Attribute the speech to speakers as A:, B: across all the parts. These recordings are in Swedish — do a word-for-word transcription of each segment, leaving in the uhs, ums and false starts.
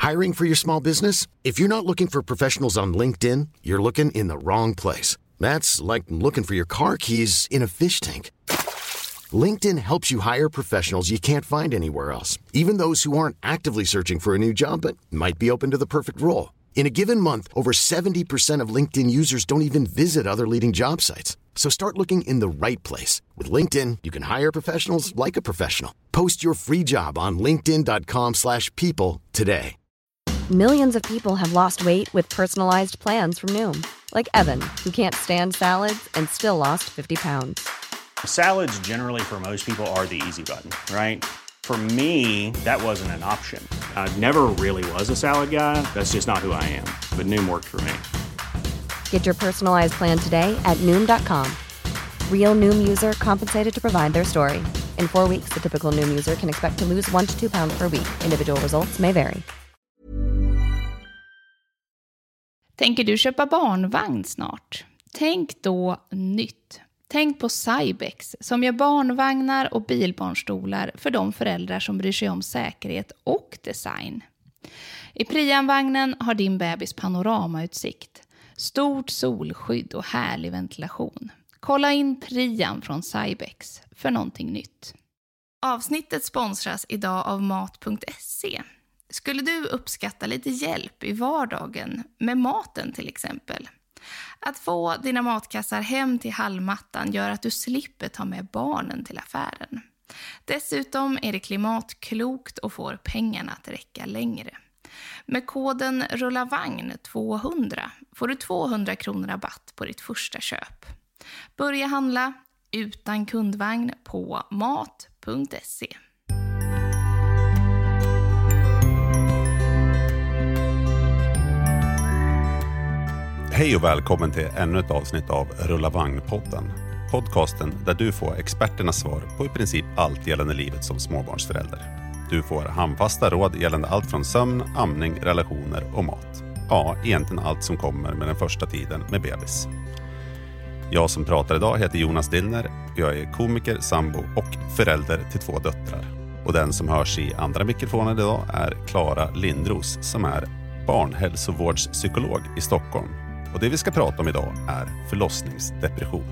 A: Hiring for your small business? If you're not looking for professionals on LinkedIn, you're looking in the wrong place. That's like looking for your car keys in a fish tank. LinkedIn helps you hire professionals you can't find anywhere else, even those who aren't actively searching for a new job but might be open to the perfect role. In a given month, over seventy percent of LinkedIn users don't even visit other leading job sites. So start looking in the right place. With LinkedIn, you can hire professionals like a professional. Post your free job on linkedin dot com slash people today.
B: Millions of people have lost weight with personalized plans from Noom. Like Evan, who can't stand salads and still lost fifty pounds.
C: Salads generally for most people are the easy button, right? For me, that wasn't an option. I never really was a salad guy. That's just not who I am. But Noom worked for me.
B: Get your personalized plan today at noom dot com. Real Noom user compensated to provide their story. In four weeks, the typical Noom user can expect to lose one to two pounds per week. Individual results may vary.
D: Tänker du köpa barnvagn snart? Tänk då nytt. Tänk på Cybex som gör barnvagnar och bilbarnstolar för de föräldrar som bryr sig om säkerhet och design. I Prianvagnen har din bebis panoramautsikt, stort solskydd och härlig ventilation. Kolla in Prian från Cybex för någonting nytt. Avsnittet sponsras idag av mat punkt se. Skulle du uppskatta lite hjälp i vardagen med maten till exempel? Att få dina matkassar hem till hallmattan gör att du slipper ta med barnen till affären. Dessutom är det klimatklokt och får pengarna att räcka längre. Med koden rullavagn tvåhundra får du tvåhundra kronor rabatt på ditt första köp. Börja handla utan kundvagn på mat punkt se.
E: Hej och välkommen till ännu ett avsnitt av Rullavagn-podden. Podcasten där du får experternas svar på i princip allt gällande livet som småbarnsförälder. Du får handfasta råd gällande allt från sömn, amning, relationer och mat. Ja, egentligen allt som kommer med den första tiden med bebis. Jag som pratar idag heter Jonas Dillner. Jag är komiker, sambo och förälder till två döttrar. Och den som hörs i andra mikrofoner idag är Klara Lindros som är barnhälsovårdspsykolog i Stockholm. Och det vi ska prata om idag är förlossningsdepression.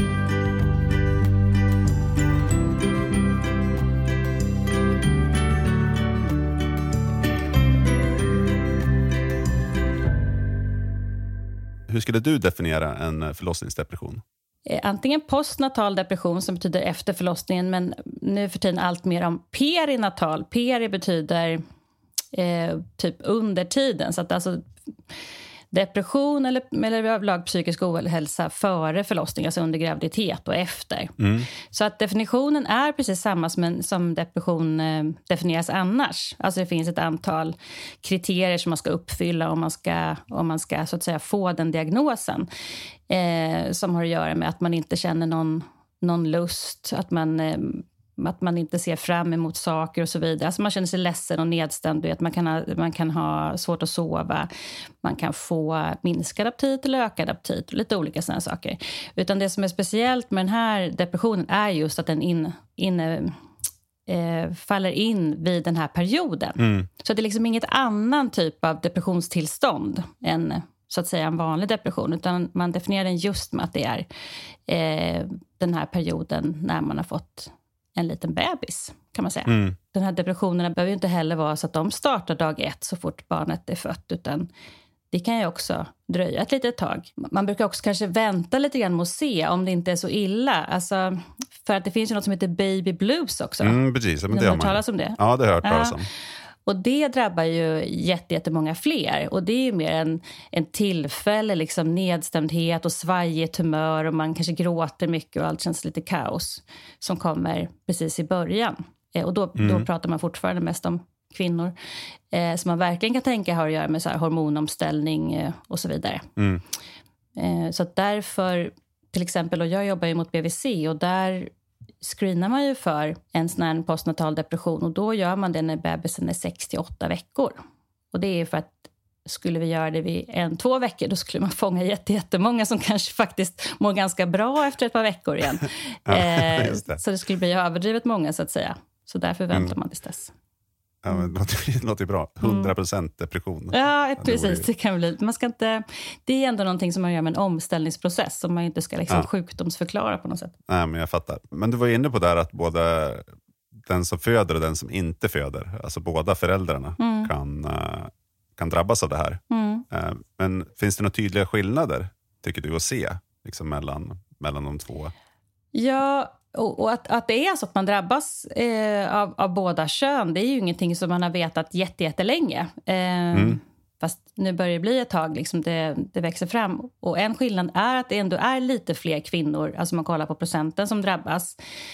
E: Hur skulle du definiera en förlossningsdepression?
F: Antingen postnatal depression som betyder efter förlossningen, men nu för tiden allt mer om perinatal. Peri betyder eh, typ under tiden, så att alltså depression eller, eller överlag psykisk ohälsa före förlossning, alltså under graviditet och efter. Mm. Så att definitionen är precis samma som, som depression eh, definieras annars. Alltså det finns ett antal kriterier som man ska uppfylla om man ska, om man ska så att säga få den diagnosen. Eh, som har att göra med att man inte känner någon, någon lust, att man... Eh, att man inte ser fram emot saker och så vidare. Alltså man känner sig ledsen och nedstämd. Vet, man, kan ha, man kan ha svårt att sova. Man kan få minskad aptit eller ökad aptit. Lite olika sådana saker. Utan det som är speciellt med den här depressionen är just att den in, in, eh, faller in vid den här perioden. Mm. Så det är liksom inget annan typ av depressionstillstånd än så att säga en vanlig depression. Utan man definierar den just med att det är eh, den här perioden när man har fått en liten bebis, kan man säga. Mm. Den här depressionerna behöver ju inte heller vara så att de startar dag ett så fort barnet är fött, utan det kan ju också dröja ett litet tag. Man brukar också kanske vänta lite grann med att se om det inte är så illa. Alltså, för att det finns ju något som heter baby blues också.
E: Mm, precis. Men det har man talas
F: om det.
E: Ja, det har jag hört talas om.
F: Och det drabbar ju jättemånga fler. Och det är ju mer en, en tillfälle, liksom nedstämdhet och svajigt humör. Och man kanske gråter mycket och allt känns lite kaos. Som kommer precis i början. Eh, och då, mm. då pratar man fortfarande mest om kvinnor. Eh, som man verkligen kan tänka har att göra med så här hormonomställning eh, och så vidare. Mm. Eh, så att därför, till exempel, och jag jobbar ju mot B V C. Och där screenar man ju för en sån här postnatal depression, och då gör man det när bebisen är sex till åtta veckor. Och det är för att skulle vi göra det vid en, två veckor, då skulle man fånga jätte, jättemånga som kanske faktiskt mår ganska bra efter ett par veckor igen. ja, eh, det. Så det skulle bli överdrivet många så att säga. Så därför väntar mm. man tills dess.
E: Ja, men det låter, det låter bra. hundra procent depression.
F: Ja,
E: ja
F: precis. Det kan bli. Man ska inte, det är ändå någonting som man gör med en omställningsprocess som man inte ska liksom
E: ja.
F: sjukdomsförklara på något sätt.
E: Nej, men jag fattar. Men du var inne på där att både den som föder och den som inte föder, alltså båda föräldrarna mm. kan, kan drabbas av det här. Mm. Men finns det några tydliga skillnader, tycker du, att se liksom mellan, mellan de två?
F: Ja, och, och att, att det är så att man drabbas eh, av, av båda kön, det är ju ingenting som man har vetat jätte, jättelänge. Eh, mm. Fast nu börjar det bli ett tag, liksom det, det växer fram. Och en skillnad är att det ändå är lite fler kvinnor, alltså man kollar på procenten som drabbas.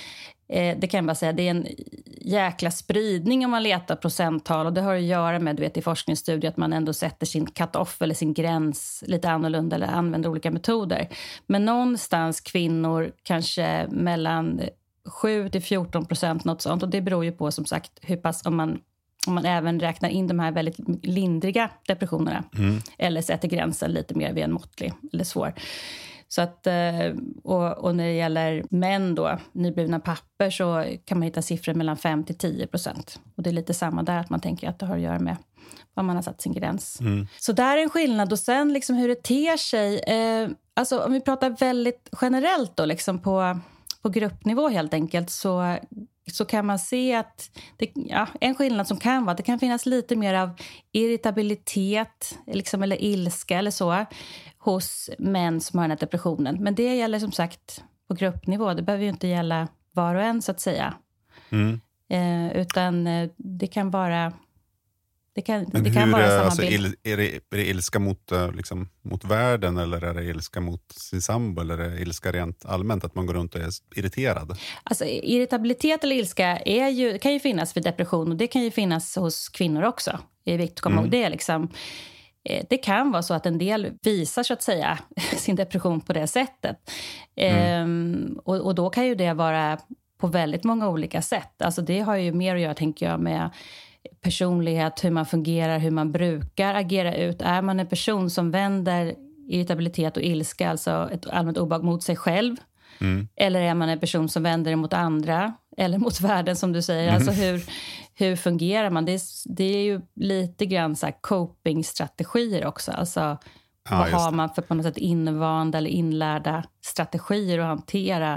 F: Eh, det kan jag bara säga, det är en jäkla spridning om man letar procenttal. Och det har att göra med, du vet, i forskningsstudier att man ändå sätter sin cut-off eller sin gräns lite annorlunda eller använder olika metoder. Men någonstans kvinnor kanske mellan sju till fjorton procent något sånt. Och det beror ju på, som sagt, hur pass, om man, om man även räknar in de här väldigt lindriga depressionerna. Mm. Eller sätter gränsen lite mer vid en måttlig eller svår. Så att, och, och när det gäller män då, nyblivna papper, så kan man hitta siffror mellan fem till tio procent. Och det är lite samma där, att man tänker att det har att göra med vad man har satt sin gräns. Mm. Så där är en skillnad. Och sen liksom hur det ter sig. Eh, alltså om vi pratar väldigt generellt då, liksom på, på gruppnivå helt enkelt, så, så kan man se att det, ja, en skillnad som kan vara att det kan finnas lite mer av irritabilitet liksom, eller ilska eller så hos män som har den här depressionen. Men det gäller som sagt på gruppnivå. Det behöver ju inte gälla var och en så att säga. Mm. Eh, utan det kan vara det kan,
E: Men
F: det
E: hur
F: kan vara samma
E: alltså,
F: bild.
E: Il, är, det, är det ilska mot, liksom, mot världen, eller är det ilska mot sin sambo, eller är det ilska rent allmänt att man går runt och är irriterad?
F: Alltså irritabilitet eller ilska är ju, kan ju finnas vid depression, och det kan ju finnas hos kvinnor också. Det är viktigt att komma ihåg det liksom. Det kan vara så att en del visar så att säga sin depression på det sättet. Mm. Ehm, och, och då kan ju det vara på väldigt många olika sätt. Alltså det har ju mer att göra, tänker jag, med personlighet, hur man fungerar, hur man brukar agera ut. Är man en person som vänder irritabilitet och ilska, alltså ett allmänt obehag, mot sig själv? Mm. Eller är man en person som vänder det mot andra? Eller mot världen, som du säger. Mm. Alltså hur, hur fungerar man? Det är, det är ju lite grann så här coping-strategier också. Alltså ja, vad har man för på något sätt invanda eller inlärda strategier att hantera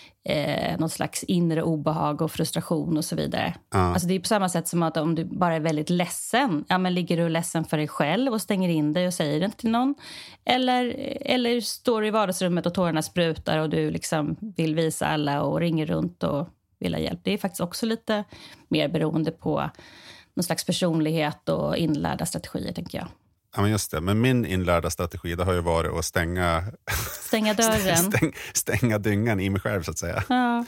F: eh, något slags inre obehag och frustration och så vidare. Ja. Alltså det är på samma sätt som att om du bara är väldigt ledsen, ja men ligger du ledsen för dig själv och stänger in dig och säger det inte till någon? Eller, eller står du i vardagsrummet och tårarna sprutar och du liksom vill visa alla och ringer runt och vill ha hjälp? Det är faktiskt också lite mer beroende på någon slags personlighet och inlärda strategier, tänker jag.
E: Ja, men just det. Men min inlärda strategi, det har ju varit att stänga
F: stänga dörren.
E: Stäng, stänga dyngan i mig själv, så att säga.
F: Ja.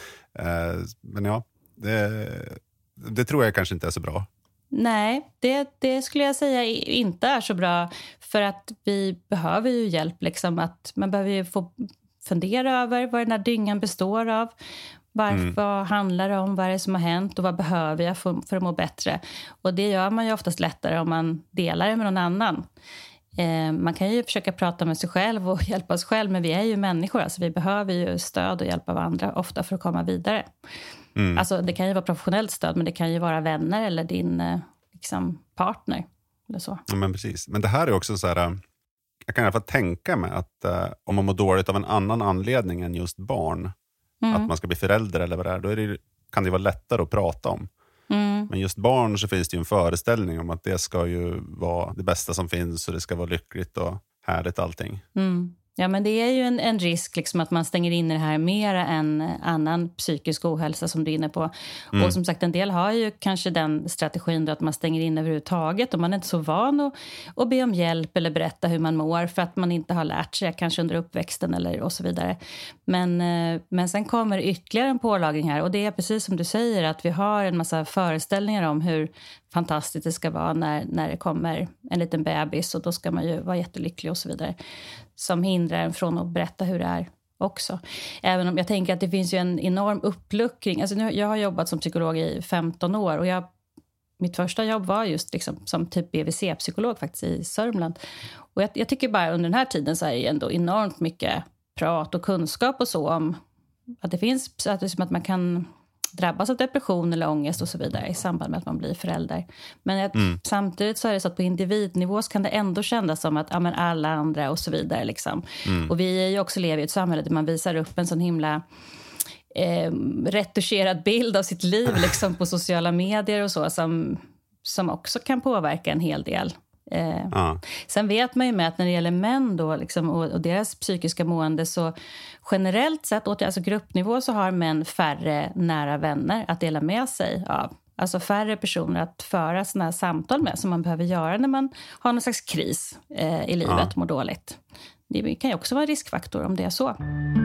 E: Men ja, det, det tror jag kanske inte är så bra.
F: Nej, det, det skulle jag säga inte är så bra. För att vi behöver ju hjälp. Liksom, att man behöver ju få fundera över vad den här dyngan består av. Varför, mm. Vad handlar det om? Vad är det som har hänt? Och vad behöver jag för, för att må bättre? Och det gör man ju oftast lättare om man delar det med någon annan. Eh, man kan ju försöka prata med sig själv och hjälpa oss själv. Men vi är ju människor. Alltså vi behöver ju stöd och hjälp av andra ofta för att komma vidare. Mm. Alltså det kan ju vara professionellt stöd. Men det kan ju vara vänner eller din eh, liksom, partner. Eller så.
E: Ja, men precis. Men det här är också så här... Jag kan i alla fall tänka mig att eh, om man mår dåligt av en annan anledning än just barn. Mm. Att man ska bli förälder eller vad det är. Då är det, kan det vara lättare att prata om. Mm. Men just barn, så finns det ju en föreställning om att det ska ju vara det bästa som finns. Och det ska vara lyckligt och härligt allting.
F: Mm. Ja, men det är ju en, en risk liksom att man stänger in det här mer än annan psykisk ohälsa som du är inne på. Mm. Och som sagt, en del har ju kanske den strategin då att man stänger in överhuvudtaget. Och man är inte så van att, att be om hjälp eller berätta hur man mår. För att man inte har lärt sig, kanske under uppväxten eller och så vidare. Men, men sen kommer ytterligare en pålagring här. Och det är precis som du säger, att vi har en massa föreställningar om hur fantastiskt det ska vara när, när det kommer en liten bebis. Och då ska man ju vara jättelycklig och så vidare. Som hindrar en från att berätta hur det är också. Även om jag tänker att det finns ju en enorm uppluckring. Alltså nu, jag har jobbat som psykolog i femton år. Och jag, mitt första jobb var just liksom som typ B V C-psykolog faktiskt i Sörmland. Och jag, jag tycker bara under den här tiden så är det ändå enormt mycket prat och kunskap och så om att det finns, att, det är som att man kan drabbas av depression eller ångest och så vidare i samband med att man blir förälder. Men att, mm. samtidigt så är det så att på individnivå så kan det ändå kännas som att ja, men alla andra och så vidare. Liksom. Mm. Och vi är ju också lever i ett samhälle där man visar upp en sån himla eh, retuscherad bild av sitt liv liksom, på sociala medier och så som, som också kan påverka en hel del. Eh, ja. Sen vet man ju med att när det gäller män då, liksom, och, och deras psykiska mående så generellt sett, åt alltså gruppnivå så har män färre nära vänner att dela med sig av. Alltså färre personer att föra såna här samtal med som man behöver göra när man har någon slags kris eh, i livet, ja. Mår dåligt. Det kan ju också vara en riskfaktor om det är så.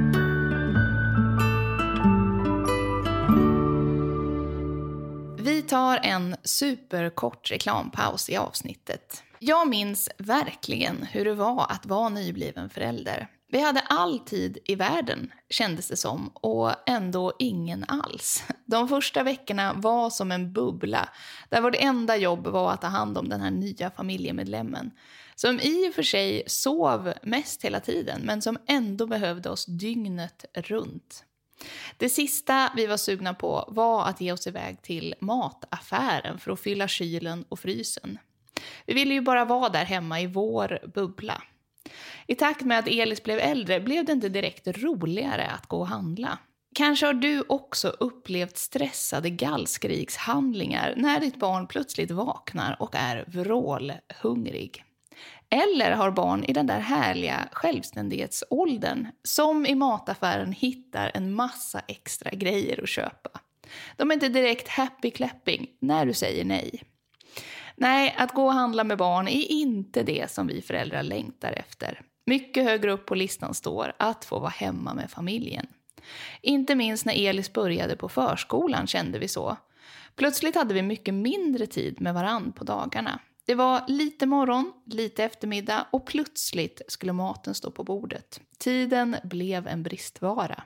D: Vi tar en superkort reklampaus i avsnittet. Jag minns verkligen hur det var att vara nybliven förälder. Vi hade all tid i världen, kändes det som, och ändå ingen alls. De första veckorna var som en bubbla, där vårt enda jobb var att ta hand om den här nya familjemedlemmen. Som i och för sig sov mest hela tiden, men som ändå behövde oss dygnet runt. Det sista vi var sugna på var att ge oss iväg till mataffären för att fylla kylen och frysen. Vi ville ju bara vara där hemma i vår bubbla. I takt med att Elis blev äldre blev det inte direkt roligare att gå och handla. Kanske har du också upplevt stressade gallskrikshandlingar när ditt barn plötsligt vaknar och är vrålhungrig. Eller har barn i den där härliga självständighetsåldern som i mataffären hittar en massa extra grejer att köpa. De är inte direkt happy clapping när du säger nej. Nej, att gå och handla med barn är inte det som vi föräldrar längtar efter. Mycket högre upp på listan står att få vara hemma med familjen. Inte minst när Elis började på förskolan kände vi så. Plötsligt hade vi mycket mindre tid med varann på dagarna. Det var lite morgon, lite eftermiddag och plötsligt skulle maten stå på bordet. Tiden blev en bristvara.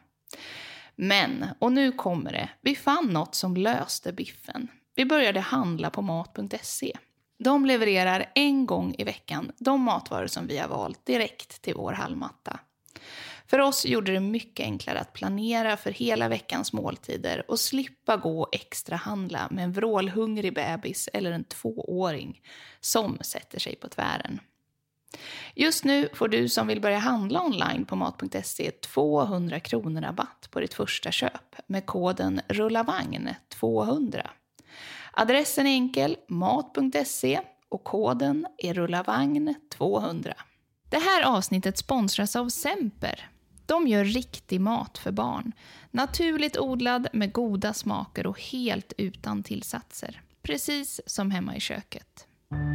D: Men, och nu kommer det, vi fann något som löste biffen. Vi började handla på mat punkt se. De levererar en gång i veckan de matvaror som vi har valt direkt till vår hallmatta. För oss gjorde det mycket enklare att planera för hela veckans måltider och slippa gå extra handla med en vrålhungrig bebis eller en tvååring som sätter sig på tvären. Just nu får du som vill börja handla online på mat punkt se tvåhundra kronor rabatt på ditt första köp med koden rullavagn tvåhundra. Adressen är enkel, mat punkt se och koden är rullavagn tvåhundra. Det här avsnittet sponsras av Semper. De gör riktig mat för barn. Naturligt odlad med goda smaker och helt utan tillsatser. Precis som hemma i köket.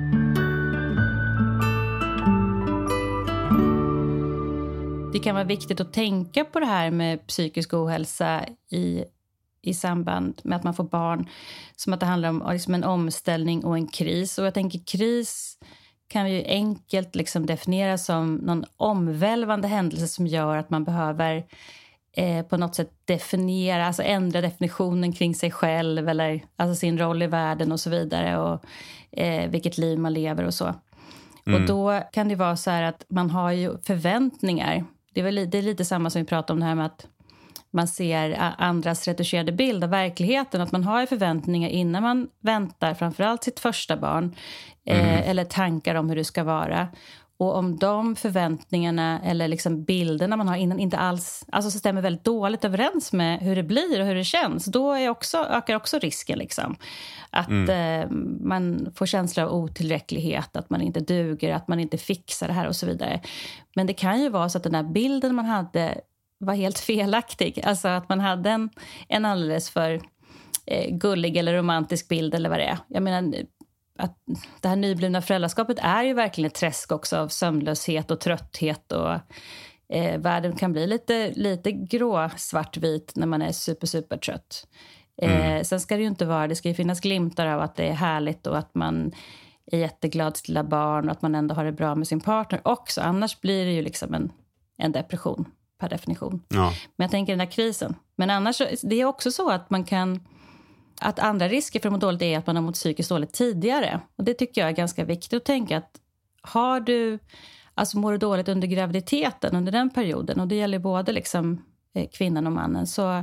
F: Det kan vara viktigt att tänka på det här med psykisk ohälsa i, i samband med att man får barn. Som att det handlar om liksom en omställning och en kris. Och jag tänker kris kan ju enkelt liksom definieras som någon omvälvande händelse som gör att man behöver eh, på något sätt definiera, alltså ändra definitionen kring sig själv eller alltså sin roll i världen och så vidare och eh, vilket liv man lever och så. Mm. Och då kan det vara så här att man har ju förväntningar. Det är, väl, det är lite samma som vi pratade om det här med att man ser andras retuscherade bild av verkligheten. Att man har förväntningar innan man väntar framförallt sitt första barn. Mm. Eh, eller tankar om hur det ska vara. Och om de förväntningarna eller liksom bilderna man har innan inte alls alltså så stämmer väldigt dåligt överens med hur det blir och hur det känns. Då är också, ökar också risken liksom. Att mm. eh, man får känsla av otillräcklighet. Att man inte duger, att man inte fixar det här och så vidare. Men det kan ju vara så att den där bilden man hade var helt felaktig. Alltså att man hade en, en alldeles för eh, gullig eller romantisk bild eller vad det är. Jag menar att det här nyblivna föräldraskapet är ju verkligen ett träsk också av sömnlöshet och trötthet och eh, världen kan bli lite, lite grå, svartvit när man är super, super trött. Eh, mm. Sen ska det ju inte vara, det ska ju finnas glimtar av att det är härligt och att man är jätteglad till lilla barn och att man ändå har det bra med sin partner också. Annars blir det ju liksom en, en depression per definition. Ja. Men jag tänker den här krisen. Men annars, det är också så att man kan, att andra risker för att må dåligt är att man har mått psykiskt dåligt tidigare. Och det tycker jag är ganska viktigt att tänka att har du, alltså mår du dåligt under graviditeten, under den perioden, och det gäller både liksom kvinnan och mannen, så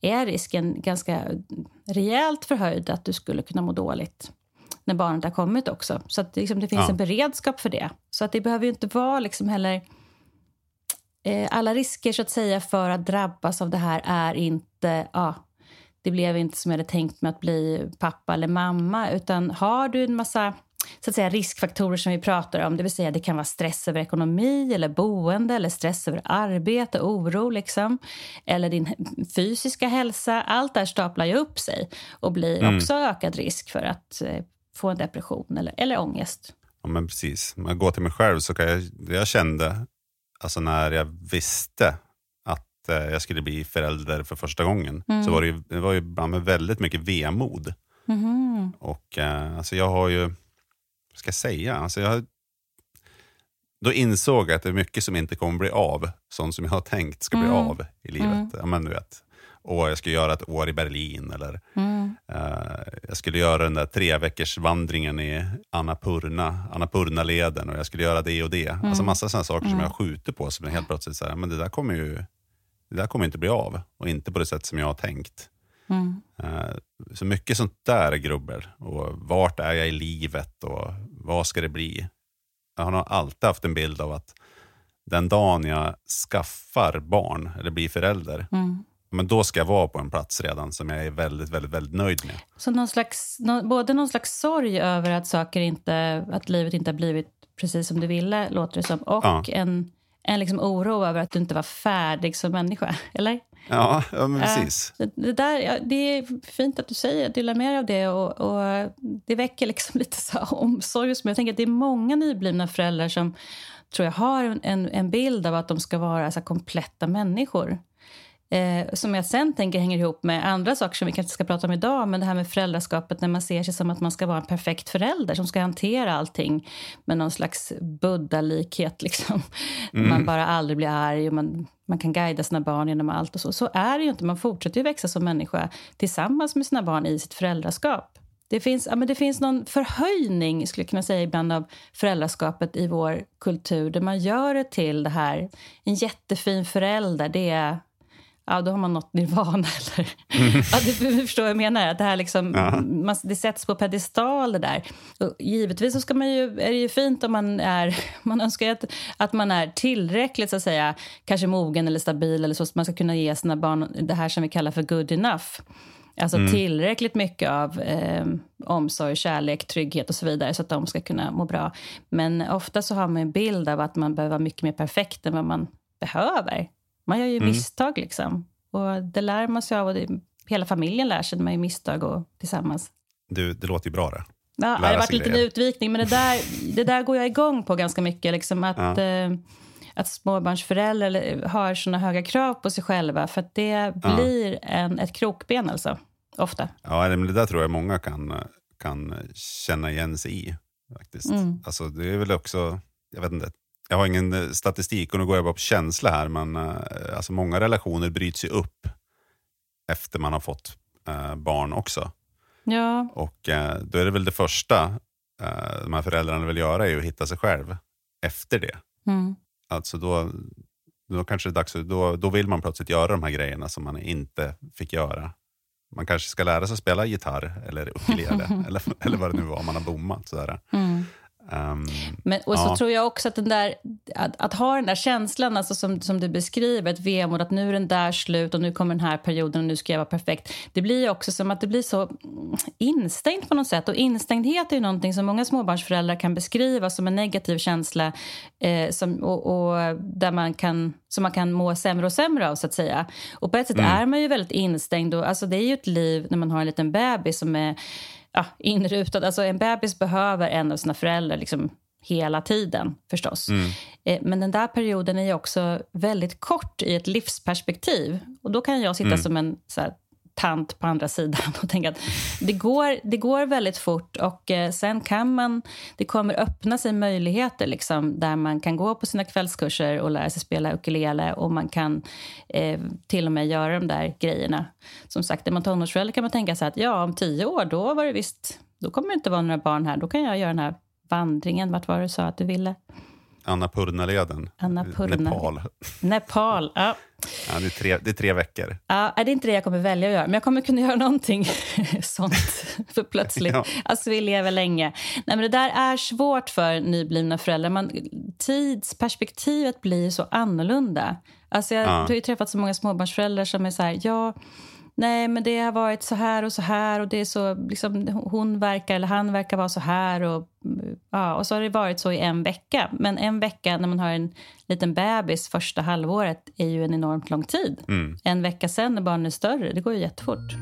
F: är risken ganska rejält förhöjd att du skulle kunna må dåligt när barnet har kommit också. Så att liksom, det finns ja. en beredskap för det. Så att det behöver ju inte vara liksom heller... Eh, alla risker så att säga för att drabbas av det här är inte... Ja, det blev inte som jag hade tänkt mig att bli pappa eller mamma. Utan har du en massa så att säga, riskfaktorer som vi pratar om. Det vill säga det kan vara stress över ekonomi eller boende. Eller stress över arbete, oro liksom. Eller din fysiska hälsa. Allt där staplar ju upp sig. Och blir mm. också ökad risk för att eh, få en depression eller, eller ångest.
E: Ja men precis. Om jag går till mig själv så kan jag... Jag kände, alltså när jag visste att eh, jag skulle bli förälder för första gången. Mm. Så var det ju, det var ju med väldigt mycket vemod. Mm. Och eh, alltså jag har ju... Vad ska jag säga? Alltså jag, då insåg jag att det är mycket som inte kommer bli av. Sånt som jag har tänkt ska bli mm. av i livet. Mm. Ja, men du vet. Och jag ska göra ett år i Berlin. Eller mm. uh, jag skulle göra den där tre veckors vandringen i Annapurna, Annapurna-leden. Och jag skulle göra det och det. Mm. Alltså massa sådana saker mm. som jag skjuter på. Som är helt plötsligt så här, men det där kommer ju det där kommer inte bli av. Och inte på det sätt som jag har tänkt. Mm. Uh, så mycket sånt där grubbel. Och vart är jag i livet och vad ska det bli? Jag har nog alltid haft en bild av att den dagen jag skaffar barn eller blir förälder, mm. men då ska jag vara på en plats redan som jag är väldigt, väldigt, väldigt nöjd med.
F: Så någon slags, nå, både någon slags sorg över att saker inte, att livet inte har blivit precis som du ville, låter det som, och ja. en, en liksom oro över att du inte var färdig som människa, eller?
E: Ja, ja men precis.
F: Äh, det, där, ja, det är fint att du säger att du lär med av det och, och det väcker liksom lite så omsorg. Jag tänker att det är många nyblivna föräldrar som tror jag har en, en bild av att de ska vara så kompletta människor. Eh, som jag sen tänker hänger ihop med andra saker som vi kanske ska prata om idag. Men det här med föräldraskapet när man ser sig som att man ska vara en perfekt förälder som ska hantera allting med någon slags buddha-likhet liksom. Mm. Man bara aldrig blir arg och man, man kan guida sina barn genom allt och så. Så är det ju inte, man fortsätter ju växa som människa tillsammans med sina barn i sitt föräldraskap. Det finns, ja, men det finns någon förhöjning, skulle jag kunna säga ibland, av föräldraskapet i vår kultur. Där man gör det till det här, en jättefin förälder, det är... Ja, då har man nått nirvana eller... Mm. Ja, du, du förstår vad jag menar. Att det här liksom, man, det sätts på pedestal det där. Och givetvis så ska man ju, är det ju fint om man är... Man önskar ju att, att man är tillräckligt, så att säga, kanske mogen eller stabil eller så. Så man ska kunna ge sina barn det här som vi kallar för good enough. Alltså mm. tillräckligt mycket av eh, omsorg, kärlek, trygghet och så vidare. Så att de ska kunna må bra. Men ofta så har man en bild av att man behöver vara mycket mer perfekt än vad man behöver. Man gör ju mm. misstag liksom. Och det lär man sig av. Och det, hela familjen lär sig när man gör misstag och tillsammans. Du,
E: det låter ju bra det.
F: Ja, det har varit lite en utvikning. Men det där, det där går jag igång på ganska mycket. Liksom, att, ja. eh, att småbarnsföräldrar har såna höga krav på sig själva. För att det ja. blir en, ett krokben alltså. Ofta.
E: Ja, men det där tror jag många kan, kan känna igen sig i. Faktiskt. Mm. Alltså det är väl också, jag vet inte. Jag har ingen statistik och nu går jag bara på känsla här. Men alltså många relationer bryts ju upp efter man har fått äh, barn också.
F: Ja.
E: Och äh, då är det väl det första äh, de här föräldrarna vill göra är ju att hitta sig själv efter det. Mm. Alltså då, då kanske det är dags, då, då vill man plötsligt göra de här grejerna som man inte fick göra. Man kanske ska lära sig att spela gitarr eller ukulele eller, eller vad det nu var man har bommat. Sådär. Mm. Um,
F: Men, och så ja. tror jag också att den där att, att ha den där känslan alltså som, som du beskriver, ett vemod att nu är den där slut och nu kommer den här perioden och nu ska jag vara perfekt. Det blir ju också som att det blir så instängt på något sätt, och instängdhet är ju någonting som många småbarnsföräldrar kan beskriva som en negativ känsla eh, som, och, och där man kan, som man kan må sämre och sämre av så att säga. Och på ett sätt mm. är man ju väldigt instängd och alltså det är ju ett liv när man har en liten bebis som är ja, inrutad. Alltså en bebis behöver en av sina föräldrar liksom hela tiden förstås. Mm. Eh, men den där perioden är ju också väldigt kort i ett livsperspektiv. Och då kan jag sitta mm. som en så här, tant på andra sidan och tänka att det går, det går väldigt fort och eh, sen kan man, det kommer öppna sig möjligheter liksom, där man kan gå på sina kvällskurser och lära sig spela ukulele och man kan eh, till och med göra de där grejerna. Som sagt, när man tonårsförälder kan man tänka sig att ja, om tio år då var det visst, då kommer det inte vara några barn här, då kan jag göra den här vandringen, vart var det du sa att du ville?
E: Annapurnaleden.
F: Annapurna.
E: Nepal.
F: Nepal, ja.
E: Ja, det, är tre, det är tre veckor.
F: Ja, det är inte det jag kommer välja att göra. Men jag kommer kunna göra någonting sånt. För plötsligt,
E: Ja.
F: alltså vi lever länge. Nej, men det där är svårt för nyblivna föräldrar. Man, tidsperspektivet blir så annorlunda. Alltså jag,
E: Ja.
F: jag har ju träffat så många småbarnsföräldrar som är så här, ja... Nej, men det har varit så här och så här och det är så liksom, hon verkar eller han verkar vara så här och ja, och så har det varit så i en vecka. Men en vecka när man har en liten bebis första halvåret är ju en enormt lång tid.
E: Mm.
F: En vecka sen när barnen är större, det går ju jättefort.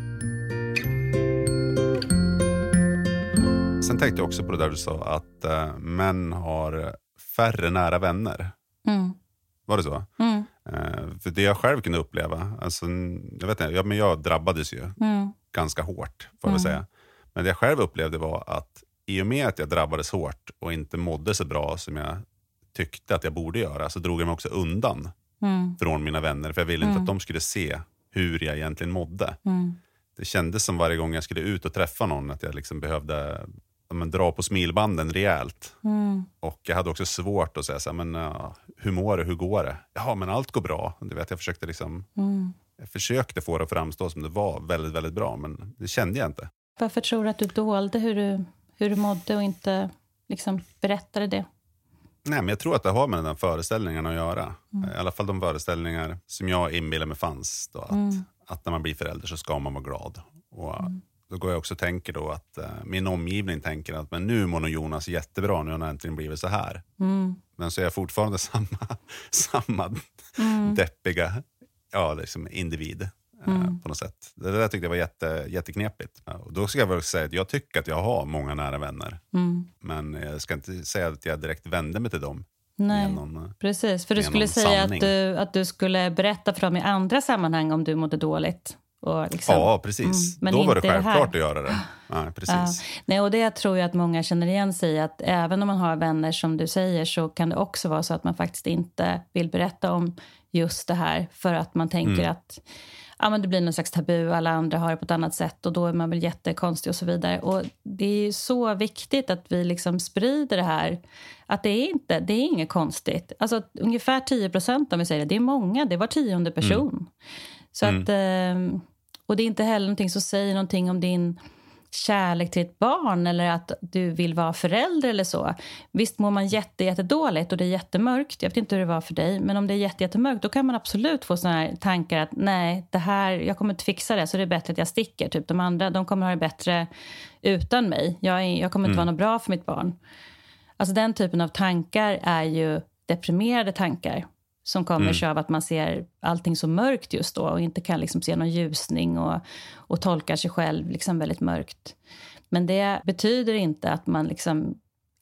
E: Sen tänkte jag också på det där du sa att äh, män har färre nära vänner.
F: Mm.
E: Var det så?
F: Mm.
E: Uh, för det jag själv kunde uppleva, alltså, jag vet inte, ja, men jag drabbades ju
F: Mm.
E: ganska hårt, får jag
F: Mm.
E: säga. Men det jag själv upplevde var att i och med att jag drabbades hårt och inte mådde så bra som jag tyckte att jag borde göra, så drog jag mig också undan
F: Mm.
E: från mina vänner. För jag ville inte
F: Mm.
E: att de skulle se hur jag egentligen mådde.
F: Mm.
E: Det kändes som varje gång jag skulle ut och träffa någon att jag liksom behövde ja, men, dra på smilbanden rejält.
F: Mm.
E: Och jag hade också svårt att säga så här, men uh, hur mår det, hur går det? Ja, men allt går bra. Du vet, jag försökte liksom,
F: Mm.
E: jag försökte få det att framstå som det var väldigt, väldigt bra, men det kände jag inte.
F: Varför tror du att du dolde hur du, hur du mådde och inte liksom berättade det?
E: Nej, men jag tror att det har med den här föreställningen att göra.
F: Mm.
E: I alla fall de föreställningar som jag inbillar mig fanns då, att,
F: Mm.
E: att när man blir förälder så ska man vara glad. Och
F: Mm.
E: då går jag också och tänker då att uh, min omgivning tänker att men nu mår nog Jonas jättebra, nu har han äntligen blivit så här.
F: Mm.
E: Men så är jag fortfarande samma, samma
F: Mm.
E: deppiga ja, liksom individ
F: Mm.
E: eh, på något sätt. Det där tyckte jag var jätte, jätteknepigt. Ja, och då ska jag väl säga att jag tycker att jag har många nära vänner.
F: Mm.
E: Men jag ska inte säga att jag direkt vände mig till dem.
F: Nej,
E: med någon,
F: precis. För du
E: med
F: skulle
E: någon
F: säga
E: sanning.
F: att du, att du skulle berätta för dem i andra sammanhang om du mådde dåligt. Och liksom,
E: Ja, precis.
F: Mm, men
E: då var det
F: inte det här.
E: självklart att göra det. Ja, precis.
F: Ja. Nej, och det tror jag att många känner igen sig i, att även om man har vänner som du säger, så kan det också vara så att man faktiskt inte vill berätta om just det här, för att man tänker
E: Mm.
F: att ja, men det blir någon slags tabu, alla andra har det på ett annat sätt och då är man väl jättekonstig och så vidare. Och det är ju så viktigt att vi liksom sprider det här, att det är inte, det är inget konstigt. Alltså ungefär tio procent, om vi säger det, det är många, det var tionde person.
E: Mm.
F: Så
E: Mm.
F: att, eh, och det är inte heller någonting som säger någonting om din kärlek till ett barn eller att du vill vara förälder eller så. Visst mår man jätte, jättedåligt och det är jättemörkt. Jag vet inte hur det var för dig, men om det är jätte, jättemörkt, då kan man absolut få såna här tankar att nej, det här, jag kommer inte fixa det, så det är bättre att jag sticker. Typ de andra, de kommer ha det bättre utan mig. Jag, är, jag kommer inte
E: Mm.
F: vara något bra för mitt barn. Alltså den typen av tankar är ju deprimerade tankar som kommer
E: Mm.
F: sig av att man ser allting så mörkt just då och inte kan liksom se någon ljusning och, och tolkar sig själv liksom väldigt mörkt. Men det betyder inte att man liksom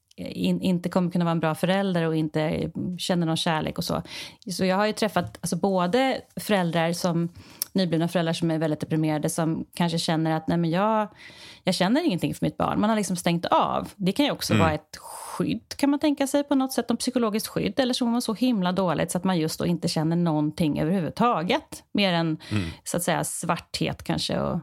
F: in, inte kommer kunna vara en bra förälder och inte känner någon kärlek och så. Så jag har ju träffat alltså både föräldrar som nyblivna föräldrar som är väldigt deprimerade, som kanske känner att nej men jag, jag känner ingenting för mitt barn. Man har liksom stängt av. Det kan ju också
E: Mm.
F: vara ett skydd, kan man tänka sig på något sätt, ett psykologiskt skydd, eller så mår man så himla dåligt så att man just då inte känner någonting överhuvudtaget, mer än
E: Mm.
F: så att säga svarthet kanske. Och,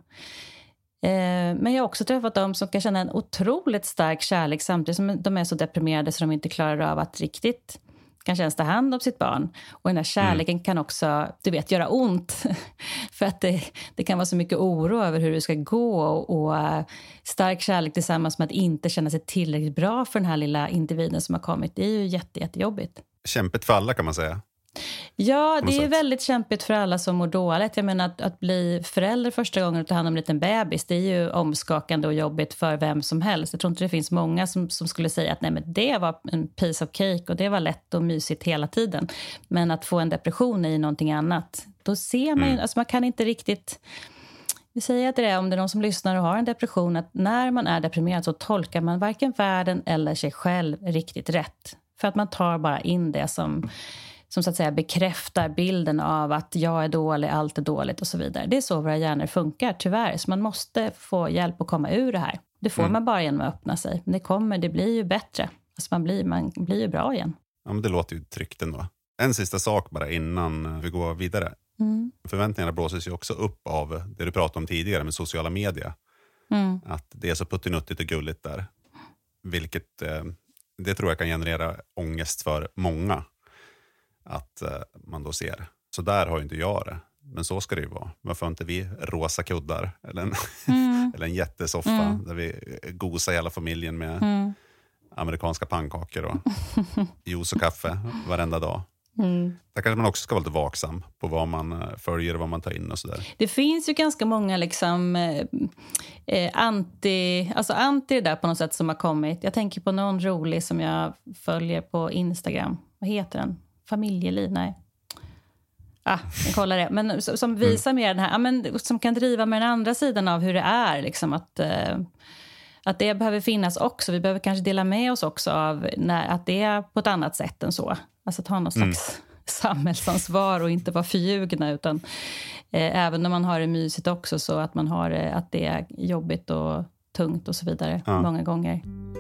F: eh, men jag har också träffat dem som kan känna en otroligt stark kärlek samtidigt som de är så deprimerade så de inte klarar av att riktigt kanske ens ta hand om sitt barn. Och den här kärleken mm. kan också, du vet, göra ont. För att det, det kan vara så mycket oro över hur det ska gå. Och, och stark kärlek tillsammans med att inte känna sig tillräckligt bra för den här lilla individen som har kommit. Det är ju jätte, jättejobbigt.
E: Kämpigt för alla kan man säga.
F: Ja, det är
E: sätt.
F: väldigt kämpigt för alla som mår dåligt. Jag menar att, att bli förälder första gången och ta hand om en liten bebis, det är ju omskakande och jobbigt för vem som helst. Jag tror inte det finns många som, som skulle säga att nej, men det var en piece of cake och det var lätt och mysigt hela tiden. Men att få en depression är någonting annat. Då ser man ju,
E: Mm.
F: alltså man kan inte riktigt... Vi säger att det är om det är någon som lyssnar och har en depression, att när man är deprimerad så tolkar man varken världen eller sig själv riktigt rätt. För att man tar bara in det som... som så att säga bekräftar bilden av att jag är dålig, allt är dåligt och så vidare. Det är så våra hjärnor funkar, tyvärr. Så man måste få hjälp att komma ur det här. Det får
E: Mm.
F: man bara genom att öppna sig. Men det kommer, det blir ju bättre. Alltså man blir, man blir ju bra igen.
E: Ja, men det låter ju tryggt ändå. En sista sak bara innan vi går vidare.
F: Mm.
E: Förväntningarna blåses ju också upp av det du pratade om tidigare med sociala medier.
F: Mm.
E: Att det är så puttinuttigt och gulligt där. Vilket eh, det tror jag kan generera ångest för många. Att uh, man då ser. Så där har ju inte jag det. Men så ska det ju vara. Varför inte vi rosa kuddar? Eller en, mm. eller en jättesoffa. Mm. Där vi gosar hela familjen med mm. amerikanska pannkakor och juice och kaffe varenda dag. Mm. Där kanske man också ska vara lite vaksam på vad man följer och vad man tar in och sådär.
F: Det finns ju ganska många liksom eh, anti, alltså anti där på något sätt som har kommit. Jag tänker på någon rolig som jag följer på Instagram. Vad heter den? Familjeliv? Nej. Ah, jag kollar det. Men som visar mm. mer den här, ja, men, som kan driva med den andra sidan av hur det är. Liksom att, eh, att det behöver finnas också. Vi behöver kanske dela med oss också av när, att det är på ett annat sätt än så. Alltså att ha någon slags mm. samhällsansvar och inte vara förljugna. Utan eh, även när man har det mysigt också så att man har eh, att det är jobbigt och tungt och så vidare ja. många gånger.